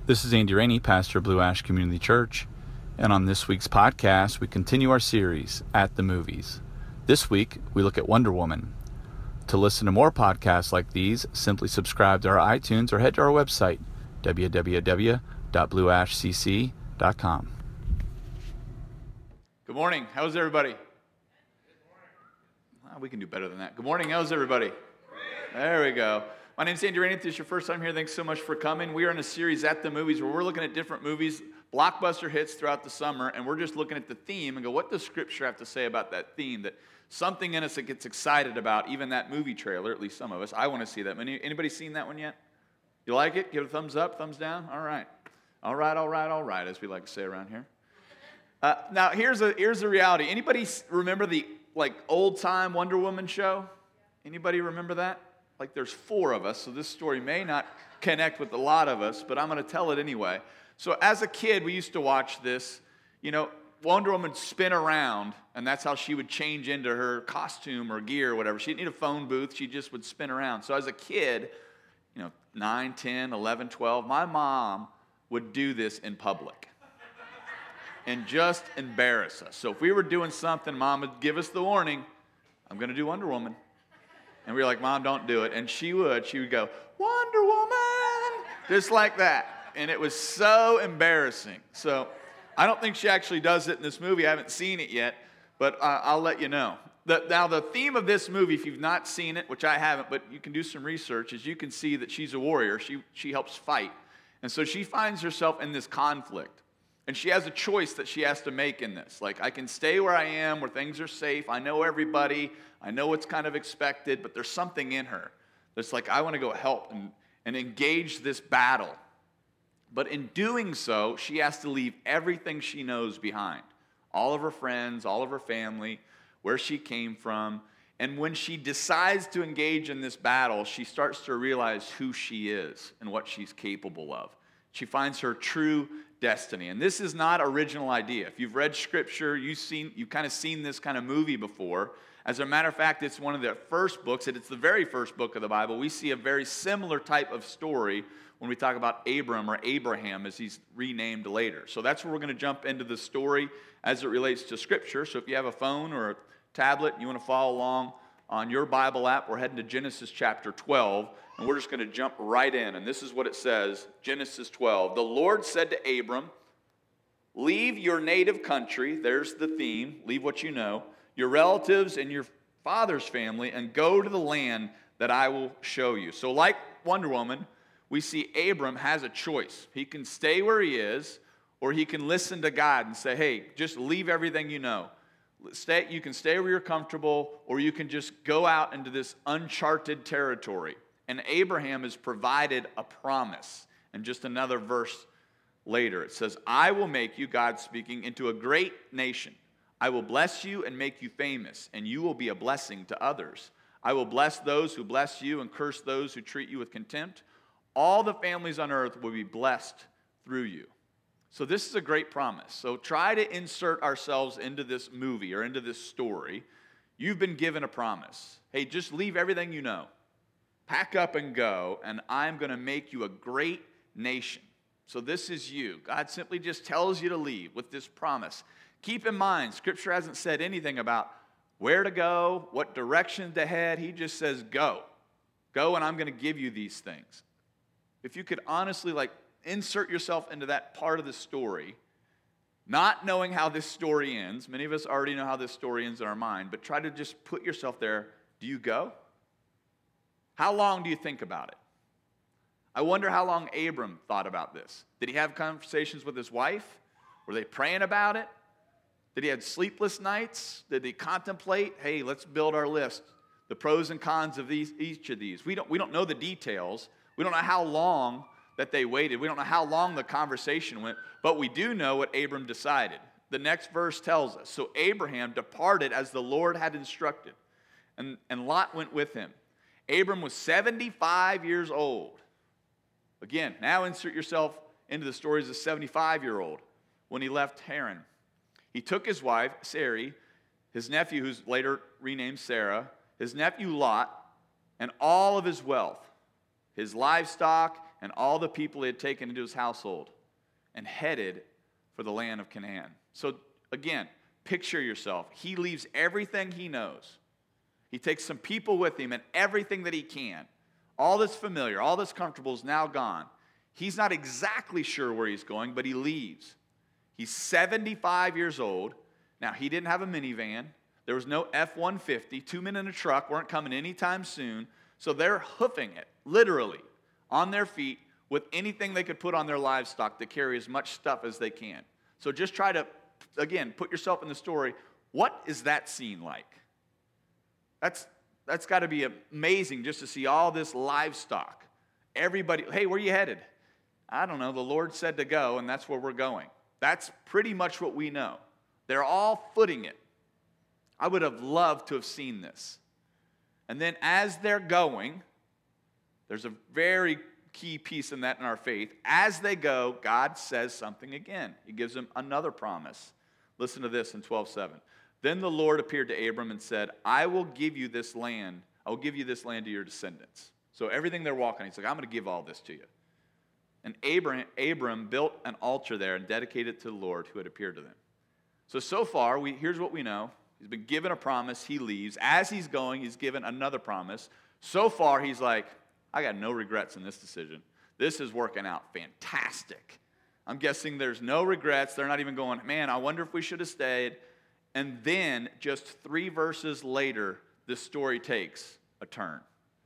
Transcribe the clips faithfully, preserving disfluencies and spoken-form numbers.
This is Andy Rainey, pastor of Blue Ash Community Church, and on this week's podcast, we continue our series, At the Movies. This week, we look at Wonder Woman. To listen to more podcasts like these, simply subscribe to our iTunes or head to our website, w w w dot blue ash c c dot com. Good morning. How's everybody? Good morning. Well, we can do better than that. Good morning. How's everybody? Great. There we go. My name's Andy Rainey. If this is your first time here, thanks so much for coming. We are in a series, At the Movies, where we're looking at different movies, blockbuster hits throughout the summer, and we're just looking at the theme and go, what does Scripture have to say about that theme? That something in us that gets excited about, even that movie trailer, at least some of us. I want to see that. Anybody seen that one yet? You like it? Give it a thumbs up, thumbs down? All right. All right, all right, all right, as we like to say around here. Uh, now, here's a here's the reality. Anybody remember the like old-time Wonder Woman show? Anybody remember that? Like there's four of us, so this story may not connect with a lot of us, but I'm going to tell it anyway. So as a kid, we used to watch this. You know, Wonder Woman would spin around, and that's how she would change into her costume or gear or whatever. She didn't need a phone booth. She just would spin around. So as a kid, you know, nine, ten, eleven, twelve, my mom would do this in public and just embarrass us. So if we were doing something, Mom would give us the warning, I'm going to do Wonder Woman. And we were like, Mom, don't do it. And she would. She would go, Wonder Woman, just like that. And it was so embarrassing. So I don't think she actually does it in this movie. I haven't seen it yet, but uh, I'll let you know. The, now, the theme of this movie, if you've not seen it, which I haven't, but you can do some research, is you can see that she's a warrior. She, she helps fight. And so she finds herself in this conflict. And she has a choice that she has to make in this. Like, I can stay where I am, where things are safe. I know everybody. I know what's kind of expected. But there's something in her that's like, I want to go help and, and engage this battle. But in doing so, she has to leave everything she knows behind. All of her friends, all of her family, where she came from. And when she decides to engage in this battle, she starts to realize who she is and what she's capable of. She finds her true destiny. And this is not original idea. If you've read Scripture, you've seen, you've kind of seen this kind of movie before. As a matter of fact, it's one of the first books, and it's the very first book of the Bible. We see a very similar type of story when we talk about Abram or Abraham as he's renamed later. So that's where we're going to jump into the story as it relates to Scripture. So if you have a phone or a tablet and you want to follow along on your Bible app, we're heading to Genesis chapter twelve, and we're just going to jump right in. And this is what it says, Genesis twelve. The Lord said to Abram, leave your native country, there's the theme, leave what you know, your relatives and your father's family, and go to the land that I will show you. So like Wonder Woman, we see Abram has a choice. He can stay where he is, or he can listen to God and say, hey, just leave everything you know. Stay, you can stay where you're comfortable, or you can just go out into this uncharted territory. And Abraham is provided a promise. And just another verse later, it says, I will make you, God speaking, into a great nation. I will bless you and make you famous, and you will be a blessing to others. I will bless those who bless you and curse those who treat you with contempt. All the families on earth will be blessed through you. So this is a great promise. So try to insert ourselves into this movie or into this story. You've been given a promise. Hey, just leave everything you know. Pack up and go, and I'm going to make you a great nation. So this is you. God simply just tells you to leave with this promise. Keep in mind, Scripture hasn't said anything about where to go, what direction to head. He just says, go. Go, and I'm going to give you these things. If you could honestly, like, insert yourself into that part of the story, not knowing how this story ends. Many of us already know how this story ends in our mind, but try to just put yourself there. Do you go? How long do you think about it? I wonder how long Abram thought about this. Did he have conversations with his wife? Were they praying about it? Did he have sleepless nights? Did he contemplate, hey, let's build our list, the pros and cons of these, each of these? We don't, we don't know the details. We don't know how long that they waited. We don't know how long the conversation went, but we do know what Abram decided. The next verse tells us, so Abraham departed as the Lord had instructed, and, and Lot went with him. Abram was seventy-five years old. Again, now insert yourself into the story as a seventy-five-year-old when he left Haran. He took his wife, Sarai, his nephew, who's later renamed Sarah, his nephew Lot, and all of his wealth, his livestock, and all the people he had taken into his household and headed for the land of Canaan. So again, picture yourself. He leaves everything he knows. He takes some people with him and everything that he can. All that's familiar, all that's comfortable is now gone. He's not exactly sure where he's going, but he leaves. He's seventy-five years old. Now, he didn't have a minivan. There was no F one fifty. Two men in a truck weren't coming anytime soon. So they're hoofing it, literally, on their feet with anything they could put on their livestock to carry as much stuff as they can. So just try to, again, put yourself in the story. What is that scene like? That's, that's got to be amazing just to see all this livestock. Everybody, hey, where are you headed? I don't know. The Lord said to go, and that's where we're going. That's pretty much what we know. They're all footing it. I would have loved to have seen this. And then as they're going, there's a very key piece in that in our faith. As they go, God says something again. He gives them another promise. Listen to this in twelve seven. Then the Lord appeared to Abram and said, I will give you this land. I will give you this land to your descendants. So everything they're walking, he's like, I'm going to give all this to you. And Abram, Abram built an altar there and dedicated it to the Lord who had appeared to them. So, so far, we, here's what we know. He's been given a promise. He leaves. As he's going, he's given another promise. So far, he's like, I got no regrets in this decision. This is working out fantastic. I'm guessing there's no regrets. They're not even going, man, I wonder if we should have stayed. And then, just three verses later, this story takes a turn.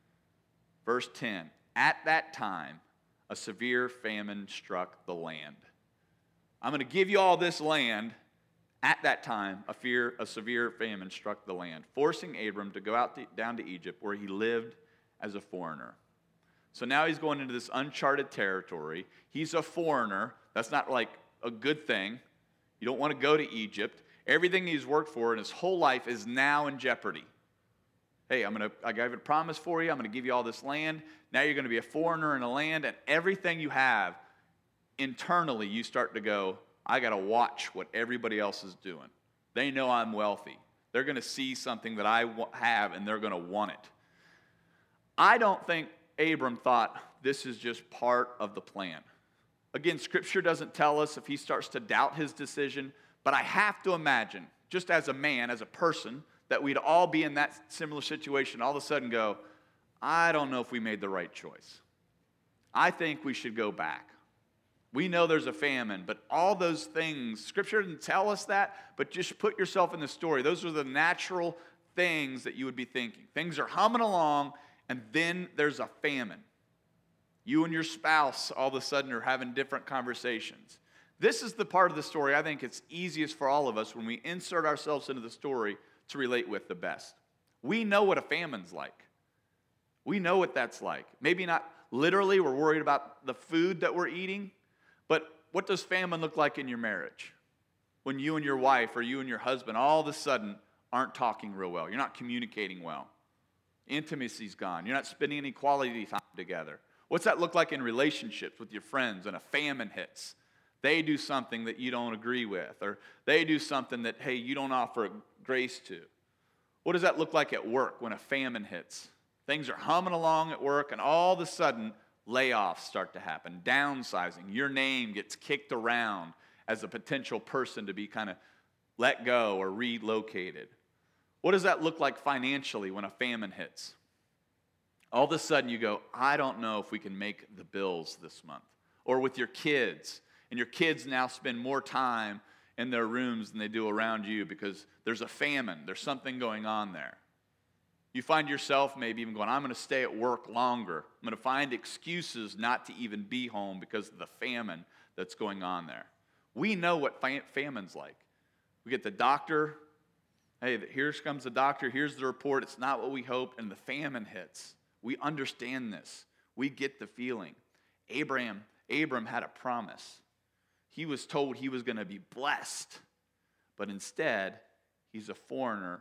Verse ten, at that time, a severe famine struck the land. I'm going to give you all this land. At that time, a, fear, a severe famine struck the land, forcing Abram to go out to, down to Egypt, where he lived as a foreigner. So now he's going into this uncharted territory. He's a foreigner. That's not like a good thing. You don't want to go to Egypt. Everything he's worked for in his whole life is now in jeopardy. Hey, I'm going to, I gave a promise for you. I'm going to give you all this land. Now you're going to be a foreigner in a land, and everything you have, internally, you start to go, I got to watch what everybody else is doing. They know I'm wealthy. They're going to see something that I have, and they're going to want it. I don't think Abram thought this is just part of the plan. Again, Scripture doesn't tell us if he starts to doubt his decision, but I have to imagine, just as a man, as a person, that we'd all be in that similar situation, all of a sudden go, I don't know if we made the right choice. I think we should go back. We know there's a famine, but all those things, Scripture didn't tell us that, but just put yourself in the story. Those are the natural things that you would be thinking. Things are humming along, and then there's a famine. You and your spouse all of a sudden are having different conversations. This is the part of the story I think it's easiest for all of us when we insert ourselves into the story to relate with the best. We know what a famine's like. We know what that's like. Maybe not literally, we're worried about the food that we're eating, but what does famine look like in your marriage? When you and your wife or you and your husband all of a sudden aren't talking real well. You're not communicating well. Intimacy's gone. You're not spending any quality time together. What's that look like in relationships with your friends when a famine hits? They do something that you don't agree with, or they do something that, hey, you don't offer grace to. What does that look like at work when a famine hits? Things are humming along at work, and all of a sudden, layoffs start to happen, downsizing. Your name gets kicked around as a potential person to be kind of let go or relocated. What does that look like financially when a famine hits? All of a sudden, you go, I don't know if we can make the bills this month. Or with your kids. And your kids now spend more time in their rooms than they do around you because there's a famine. There's something going on there. You find yourself maybe even going, I'm going to stay at work longer. I'm going to find excuses not to even be home because of the famine that's going on there. We know what famine's like. We get the doctor. Hey, here comes the doctor. Here's the report. It's not what we hoped. And the famine hits. We understand this. We get the feeling. Abraham, Abram had a promise. He was told he was going to be blessed, but instead, he's a foreigner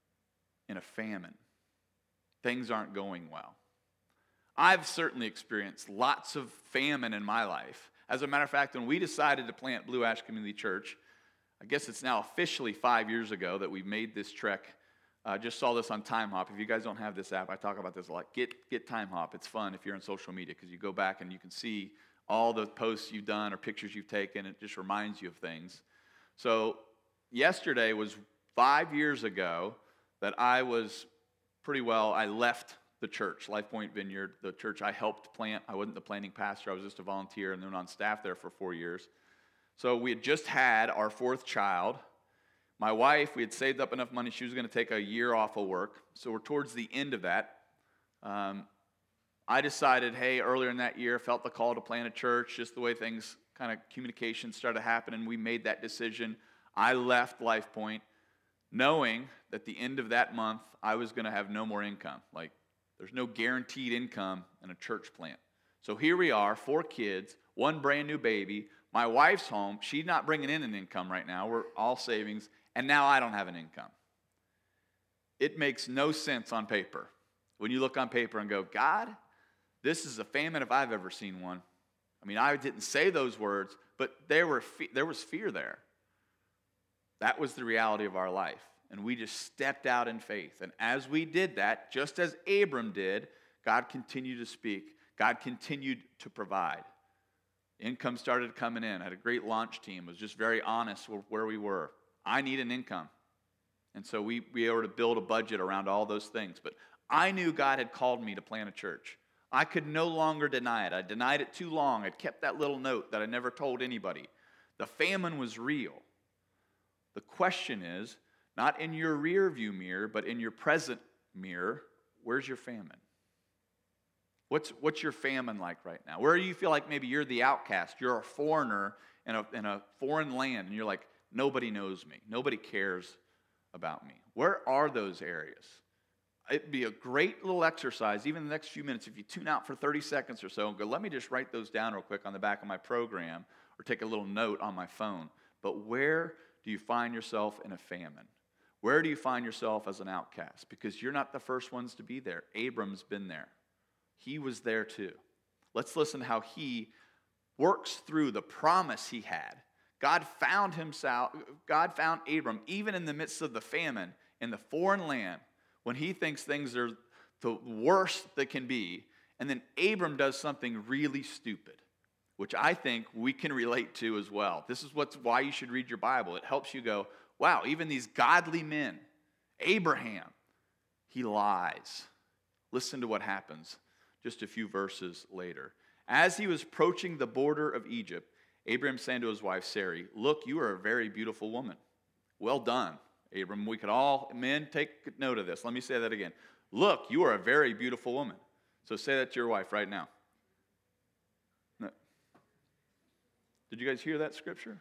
in a famine. Things aren't going well. I've certainly experienced lots of famine in my life. As a matter of fact, when we decided to plant Blue Ash Community Church, I guess it's now officially five years ago that we made this trek I uh, just saw this on Time Hop. If you guys don't have this app, I talk about this a lot. Get get Time Hop. It's fun if you're on social media because you go back and you can see all the posts you've done or pictures you've taken. It just reminds you of things. So yesterday was five years ago that I was pretty well, I left the church, Life Point Vineyard, the church I helped plant. I wasn't the planting pastor. I was just a volunteer and then on staff there for four years. So we had just had our fourth child. My wife, we had saved up enough money. She was going to take a year off of work. So we're towards the end of that. Um, I decided, hey, earlier in that year, felt the call to plant a church, just the way things, kind of communication started happening. We made that decision. I left Life Point knowing that the end of that month, I was going to have no more income. Like, there's no guaranteed income in a church plant. So here we are, four kids, one brand new baby. My wife's home. She's not bringing in an income right now. We're all savings. And now I don't have an income. It makes no sense on paper. When you look on paper and go, God, this is a famine if I've ever seen one. I mean, I didn't say those words, but there were fe- there was fear there. That was the reality of our life. And we just stepped out in faith. And as we did that, just as Abram did, God continued to speak. God continued to provide. Income started coming in. I had a great launch team. Was just very honest with where we were. I need an income. And so we, we were to build a budget around all those things. But I knew God had called me to plant a church. I could no longer deny it. I denied it too long. I'd kept that little note that I never told anybody. The famine was real. The question is, not in your rear view mirror, but in your present mirror, where's your famine? What's, what's your famine like right now? Where do you feel like maybe you're the outcast? You're a foreigner in a, in a foreign land, and you're like, nobody knows me. Nobody cares about me. Where are those areas? It'd be a great little exercise, even the next few minutes, if you tune out for thirty seconds or so and go, let me just write those down real quick on the back of my program or take a little note on my phone. But where do you find yourself in a famine? Where do you find yourself as an outcast? Because you're not the first ones to be there. Abram's been there. He was there too. Let's listen how he works through the promise he had. God found himself, God found Abram even in the midst of the famine in the foreign land when he thinks things are the worst that can be. And then Abram does something really stupid, which I think we can relate to as well. This is what's why you should read your Bible. It helps you go, wow, even these godly men, Abraham, he lies. Listen to what happens just a few verses later. As he was approaching the border of Egypt, Abraham said to his wife Sarai, look, you are a very beautiful woman. Well done, Abram. We could all, men, take note of this. Let me say that again. Look, you are a very beautiful woman. So say that to your wife right now. No. Did you guys hear that scripture?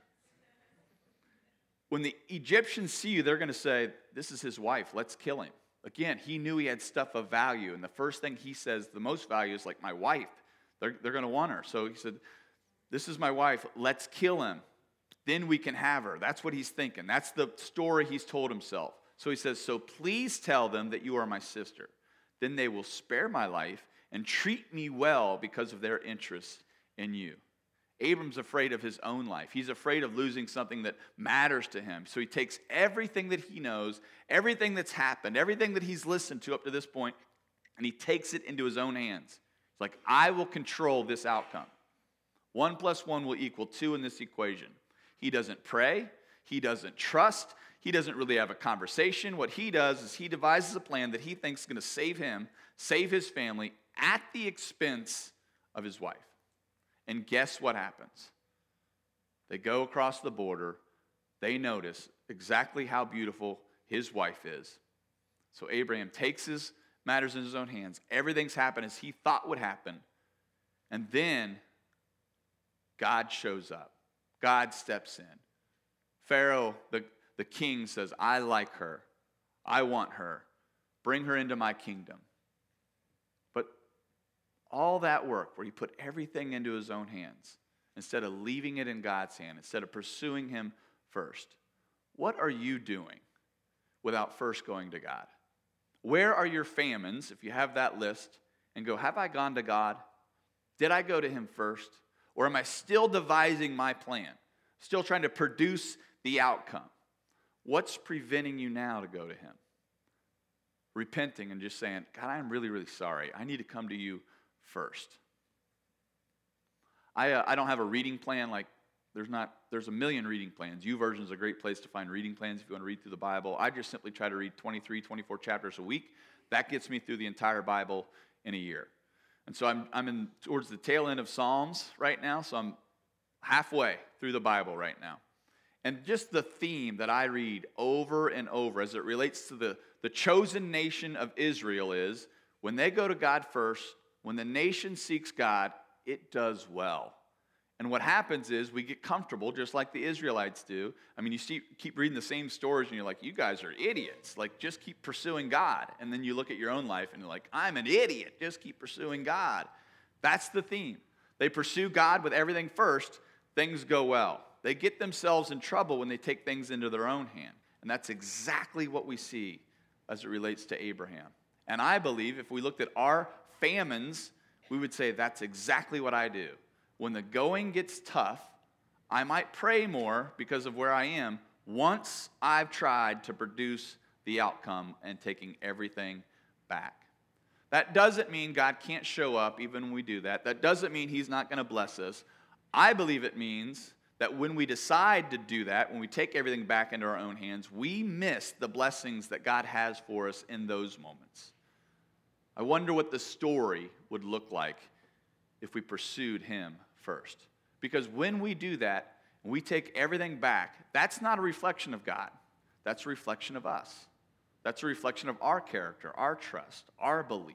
When the Egyptians see you, they're going to say, this is his wife, let's kill him. Again, he knew he had stuff of value, and the first thing he says, the most value is like my wife. They're, they're going to want her. So he said, this is my wife, let's kill him. Then we can have her. That's what he's thinking. That's the story he's told himself. So he says, so please tell them that you are my sister. Then they will spare my life and treat me well because of their interest in you. Abram's afraid of his own life. He's afraid of losing something that matters to him. So he takes everything that he knows, everything that's happened, everything that he's listened to up to this point, and he takes it into his own hands. It's like, I will control this outcome. One plus one will equal two in this equation. He doesn't pray. He doesn't trust. He doesn't really have a conversation. What he does is he devises a plan that he thinks is going to save him, save his family, at the expense of his wife. And guess what happens? They go across the border. They notice exactly how beautiful his wife is. So Abraham takes his matters in his own hands. Everything's happened as he thought would happen. And then God shows up. God steps in. Pharaoh, the, the king, says, I like her. I want her. Bring her into my kingdom. But all that work where he put everything into his own hands instead of leaving it in God's hand, instead of pursuing him first, what are you doing without first going to God? Where are your famines, if you have that list, and go, have I gone to God? Did I go to him first? Or am I still devising my plan? Still trying to produce the outcome? What's preventing you now to go to him? repenting and just saying, God, I'm really, really sorry. I need to come to you first. I, uh, I don't have a reading plan like there's not, there's a million reading plans. YouVersion is a great place to find reading plans if you want to read through the Bible. I just simply try to read twenty-three, twenty-four chapters a week. That gets me through the entire Bible in a year. And so I'm, I'm in towards the tail end of Psalms right now, so I'm halfway through the Bible right now. And just the theme that I read over and over as it relates to the, the chosen nation of Israel is, when they go to God first, when the nation seeks God, it does well. And what happens is we get comfortable just like the Israelites do. I mean, you see, keep reading the same stories and you're like, you guys are idiots. Like, just keep pursuing God. And then you look at your own life and you're like, I'm an idiot. Just keep pursuing God. That's the theme. They pursue God with everything first, things go well. They get themselves in trouble when they take things into their own hand. And that's exactly what we see as it relates to Abraham. And I believe if we looked at our famines, we would say that's exactly what I do. When the going gets tough, I might pray more because of where I am once I've tried to produce the outcome and taking everything back. That doesn't mean God can't show up even when we do that. That doesn't mean he's not going to bless us. I believe it means that when we decide to do that, when we take everything back into our own hands, we miss the blessings that God has for us in those moments. I wonder what the story would look like if we pursued him first. Because when we do that, and we take everything back, that's not a reflection of God. That's a reflection of us. That's a reflection of our character, our trust, our belief.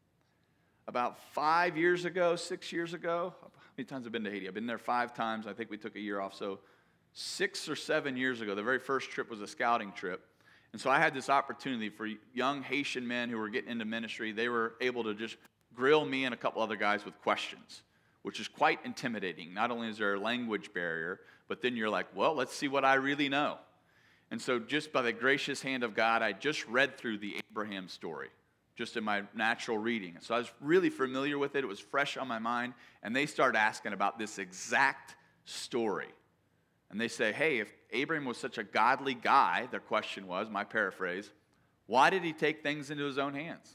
About five years ago, six years ago, how many times have I been to Haiti? I've been there five times. I think we took a year off. So six or seven years ago, the very first trip was a scouting trip. And so I had this opportunity for young Haitian men who were getting into ministry. They were able to just grill me and a couple other guys with questions, which is quite intimidating. Not only is there a language barrier, but then you're like, well, let's see what I really know. And so just by the gracious hand of God, I just read through the Abraham story, just in my natural reading. So I was really familiar with it. It was fresh on my mind. And they started asking about this exact story. And they say, hey, if Abraham was such a godly guy, their question was, my paraphrase, why did he take things into his own hands?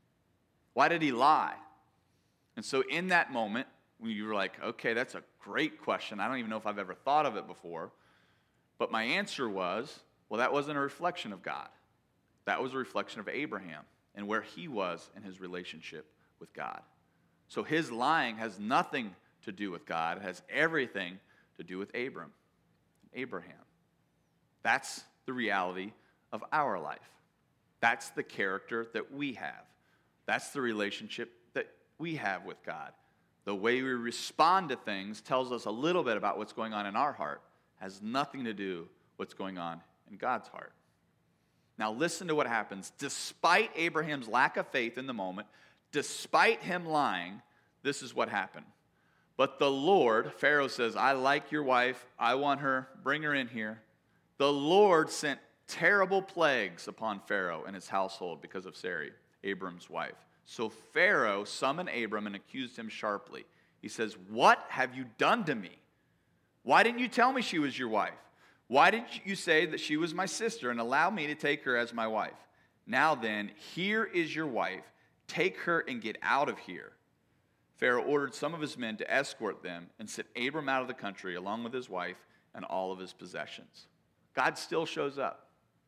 Why did he lie? And so in that moment, when you were like, okay, that's a great question. I don't even know if I've ever thought of it before. But my answer was, well, that wasn't a reflection of God. That was a reflection of Abraham and where he was in his relationship with God. So his lying has nothing to do with God. It has everything to do with Abram, Abraham. That's the reality of our life. That's the character that we have. That's the relationship that we have with God. The way we respond to things tells us a little bit about what's going on in our heart. Has nothing to do with what's going on in God's heart. Now listen to what happens. Despite Abraham's lack of faith in the moment, despite him lying, this is what happened. But the Lord, Pharaoh says, I like your wife. I want her. Bring her in here. The Lord sent terrible plagues upon Pharaoh and his household because of Sarai, Abram's wife. So Pharaoh summoned Abram and accused him sharply. He says, what have you done to me? Why didn't you tell me she was your wife? Why did you say that she was my sister and allow me to take her as my wife? Now then, here is your wife. Take her and get out of here. Pharaoh ordered some of his men to escort them and sent Abram out of the country along with his wife and all of his possessions. God still shows up.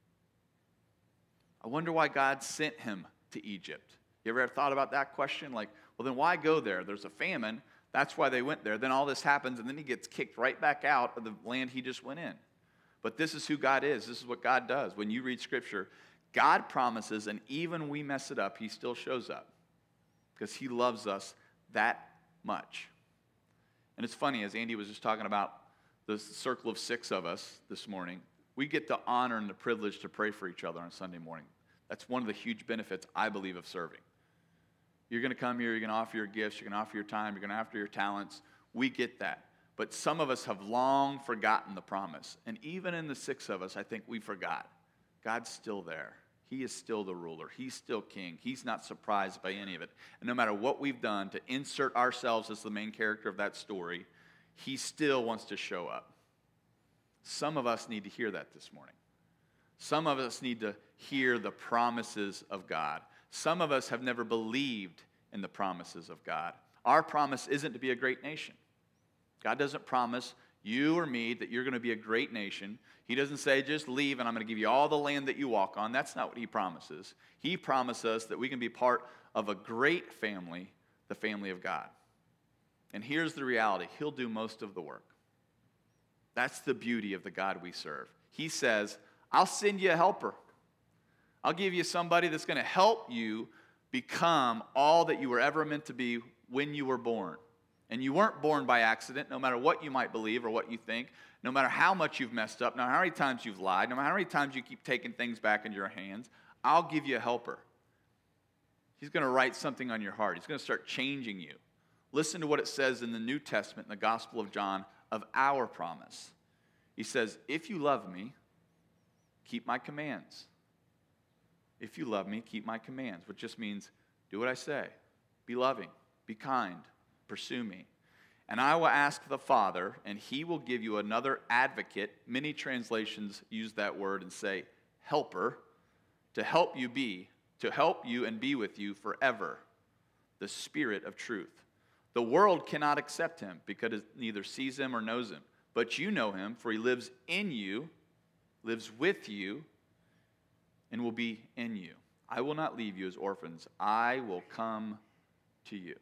I wonder why God sent him to Egypt. You ever thought about that question? Like, well, then why go there? There's a famine. That's why they went there. Then all this happens, and then he gets kicked right back out of the land he just went in. But this is who God is. This is what God does. When you read Scripture, God promises, and even we mess it up, he still shows up because he loves us that much. And it's funny, as Andy was just talking about the circle of six of us this morning, we get the honor and the privilege to pray for each other on Sunday morning. That's one of the huge benefits, I believe, of serving. You're going to come here, you're going to offer your gifts, you're going to offer your time, you're going to offer your talents. We get that. But some of us have long forgotten the promise. And even in the six of us, I think we forgot. God's still there. He is still the ruler. He's still king. He's not surprised by any of it. And no matter what we've done to insert ourselves as the main character of that story, he still wants to show up. Some of us need to hear that this morning. Some of us need to hear the promises of God. Some of us have never believed in the promises of God. Our promise isn't to be a great nation. God doesn't promise you or me that you're going to be a great nation. He doesn't say, just leave and I'm going to give you all the land that you walk on. That's not what he promises. He promises us that we can be part of a great family, the family of God. And here's the reality. He'll do most of the work. That's the beauty of the God we serve. He says, I'll send you a helper. I'll give you somebody that's going to help you become all that you were ever meant to be when you were born. And you weren't born by accident, no matter what you might believe or what you think, no matter how much you've messed up, no matter how many times you've lied, no matter how many times you keep taking things back into your hands, I'll give you a helper. He's going to write something on your heart. He's going to start changing you. Listen to what it says in the New Testament, in the Gospel of John, of our promise. He says, if you love me, keep my commands. If you love me, keep my commands, which just means do what I say. Be loving, be kind, pursue me. And I will ask the Father, and he will give you another advocate. Many translations use that word and say helper, to help you be, to help you and be with you forever, the Spirit of truth. The world cannot accept him because it neither sees him or knows him. But you know him, for he lives in you, lives with you, and will be in you. I will not leave you as orphans. I will come to you.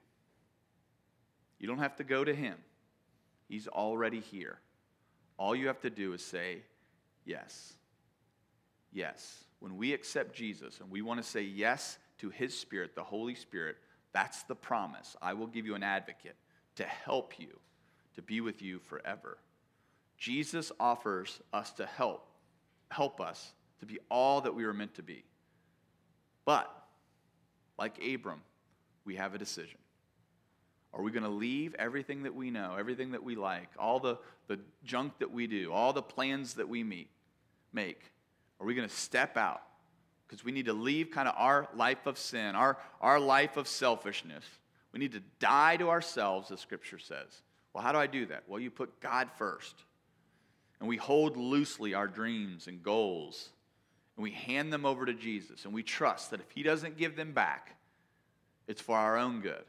You don't have to go to him. He's already here. All you have to do is say, yes. Yes. When we accept Jesus and we want to say yes to his Spirit, the Holy Spirit, that's the promise. I will give you an advocate to help you, to be with you forever. Jesus offers us to help, help us to be all that we were meant to be. But, like Abram, we have a decision. Are we going to leave everything that we know, everything that we like, all the, the junk that we do, all the plans that we meet, make? Are we going to step out? Because we need to leave kind of our life of sin, our, our life of selfishness. We need to die to ourselves, as Scripture says. Well, how do I do that? Well, you put God first. And we hold loosely our dreams and goals. And we hand them over to Jesus. And we trust that if he doesn't give them back, it's for our own good.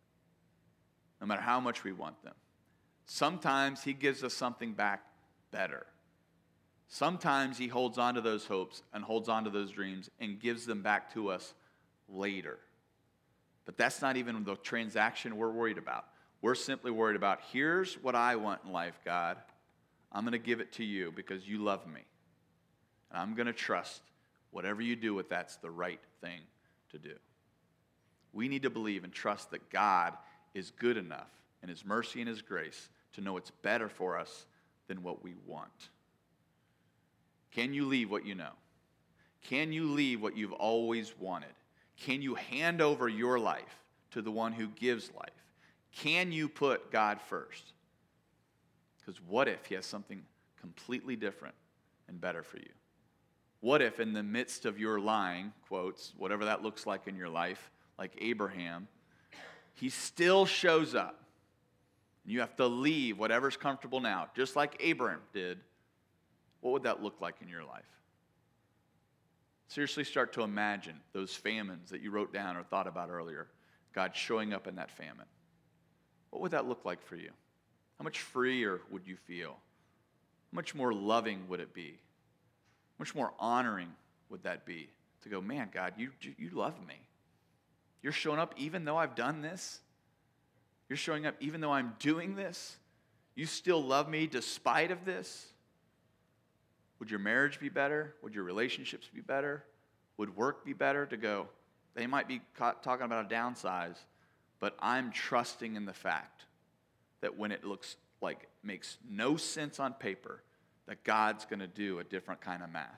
No matter how much we want them. Sometimes he gives us something back better. Sometimes he holds on to those hopes and holds on to those dreams and gives them back to us later. But that's not even the transaction we're worried about. We're simply worried about, here's what I want in life, God. I'm going to give it to you because you love me. And I'm going to trust whatever you do with that's the right thing to do. We need to believe and trust that God is good enough in his mercy and his grace to know it's better for us than what we want. Can you leave what you know? Can you leave what you've always wanted? Can you hand over your life to the one who gives life? Can you put God first? Because what if he has something completely different and better for you? What if in the midst of your lying, quotes, whatever that looks like in your life, like Abraham, he still shows up. And you have to leave whatever's comfortable now, just like Abraham did. What would that look like in your life? Seriously start to imagine those famines that you wrote down or thought about earlier, God showing up in that famine. What would that look like for you? How much freer would you feel? How much more loving would it be? How much more honoring would that be? To go, man, God, you, you love me. You're showing up even though I've done this. You're showing up even though I'm doing this. You still love me despite of this. Would your marriage be better? Would your relationships be better? Would work be better? To go, they might be talking about a downsize, but I'm trusting in the fact that when it looks like it makes no sense on paper, that God's going to do a different kind of math.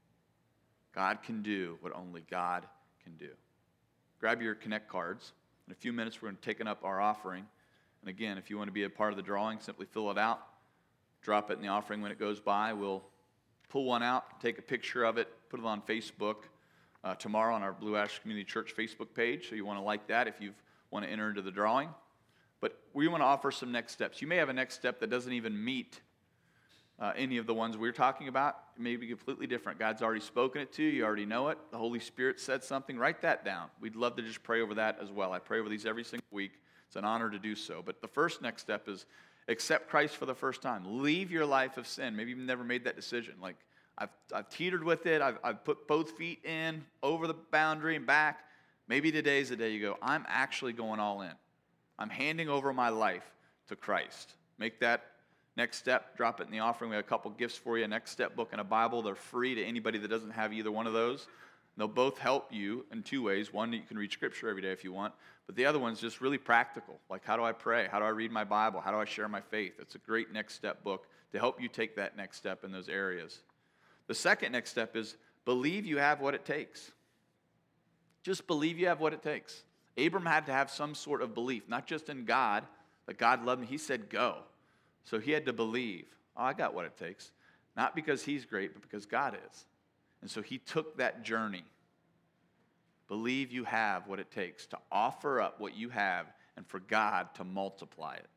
God can do what only God can do. Grab your Connect cards. In a few minutes, we're going to take up our offering. And again, if you want to be a part of the drawing, simply fill it out. Drop it in the offering when it goes by. We'll pull one out, take a picture of it, put it on Facebook uh, tomorrow on our Blue Ash Community Church Facebook page. So you want to like that if you want to enter into the drawing. But we want to offer some next steps. You may have a next step that doesn't even meet uh, any of the ones we're talking about. It may be completely different. God's already spoken it to you. You already know it. The Holy Spirit said something. Write that down. We'd love to just pray over that as well. I pray over these every single week. It's an honor to do so. But the first next step is accept Christ for the first time. Leave your life of sin. Maybe you've never made that decision. Like, I've, I've teetered with it. I've, I've put both feet in, over the boundary and back. Maybe today's the day you go, I'm actually going all in. I'm handing over my life to Christ. Make that next step. Drop it in the offering. We have a couple gifts for you. A Next Step book and a Bible. They're free to anybody that doesn't have either one of those. They'll both help you in two ways. One, you can read Scripture every day if you want. But the other one's just really practical. Like, how do I pray? How do I read my Bible? How do I share my faith? It's a great Next Step book to help you take that next step in those areas. The second next step is believe you have what it takes. Just believe you have what it takes. Abram had to have some sort of belief, not just in God, that God loved me. He said, go. So he had to believe, oh, I got what it takes. Not because he's great, but because God is. And so he took that journey. Believe you have what it takes to offer up what you have and for God to multiply it.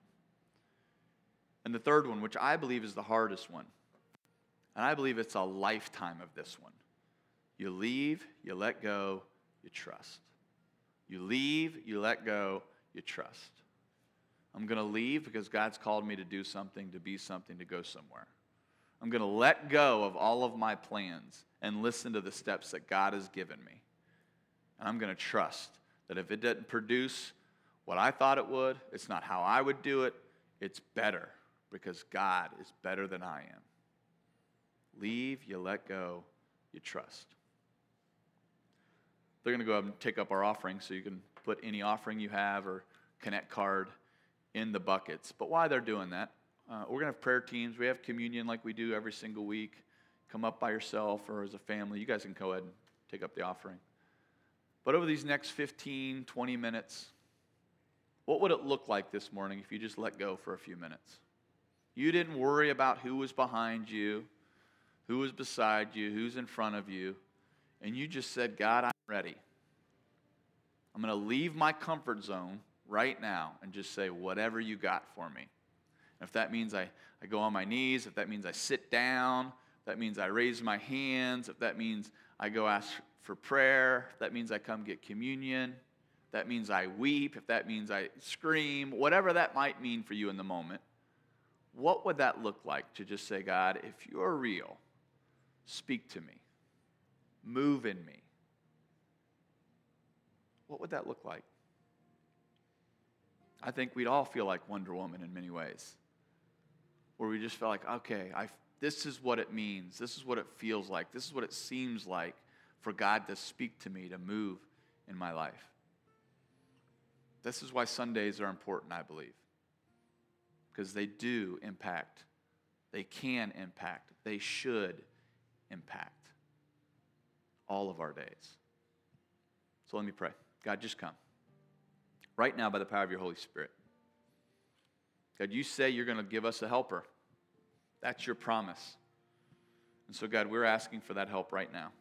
And the third one, which I believe is the hardest one, and I believe it's a lifetime of this one. You leave, you let go, you trust. You leave, you let go, you trust. I'm going to leave because God's called me to do something, to be something, to go somewhere. I'm going to let go of all of my plans and listen to the steps that God has given me. And I'm going to trust that if it doesn't produce what I thought it would, it's not how I would do it, it's better because God is better than I am. Leave, you let go, you trust. They're going to go ahead and take up our offering, so you can put any offering you have or connect card in the buckets. But while they're doing that, uh, we're going to have prayer teams. We have communion like we do every single week. Come up by yourself or as a family. You guys can go ahead and take up the offering. But over these next fifteen, twenty minutes, what would it look like this morning if you just let go for a few minutes? You didn't worry about who was behind you, who was beside you, who's in front of you, and you just said, God, I'm ready. I'm going to leave my comfort zone right now and just say whatever you got for me. If that means I, I go on my knees, if that means I sit down, if that means I raise my hands, if that means I go ask for prayer, if that means I come get communion, if that means I weep, if that means I scream, whatever that might mean for you in the moment, what would that look like to just say, God, if you're real, speak to me, move in me? What would that look like? I think we'd all feel like Wonder Woman in many ways, where we just feel like, okay, I, this is what it means. This is what it feels like. This is what it seems like for God to speak to me, to move in my life. This is why Sundays are important, I believe, because they do impact. They can impact. They should impact all of our days. So let me pray. God, just come. Right now, by the power of your Holy Spirit. God, you say you're going to give us a helper. That's your promise. And so, God, we're asking for that help right now.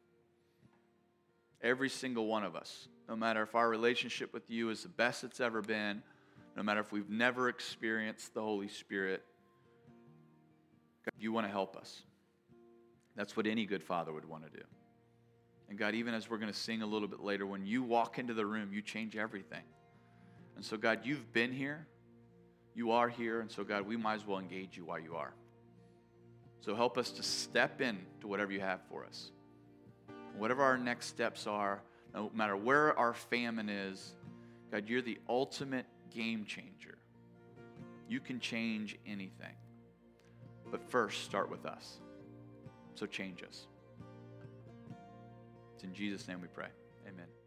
Every single one of us, no matter if our relationship with you is the best it's ever been, no matter if we've never experienced the Holy Spirit, God, you want to help us. That's what any good father would want to do. And God, even as we're going to sing a little bit later, when you walk into the room, you change everything. And so, God, you've been here. You are here. And so, God, we might as well engage you while you are. So help us to step in to whatever you have for us. Whatever our next steps are, no matter where our famine is, God, you're the ultimate game changer. You can change anything. But first, start with us. So change us. It's in Jesus' name we pray. Amen.